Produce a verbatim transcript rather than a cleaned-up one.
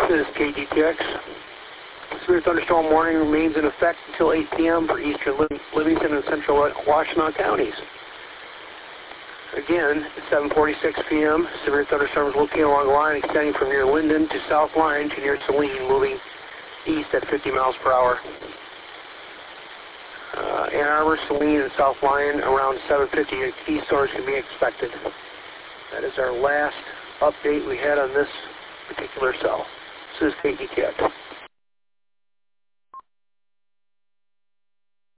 This is K D T X. Severe thunderstorm warning remains in effect until eight P M for eastern Livingston and central Washtenaw counties. Again, at seven forty-six P M, severe thunderstorms located along the line extending from near Linden to South Lyon to near Saline, moving east at fifty miles per hour. Uh, Ann Arbor, Saline, and South Lyon around seven fifty key storms can be expected. That is our last update we had on this particular cell. This is K D T X.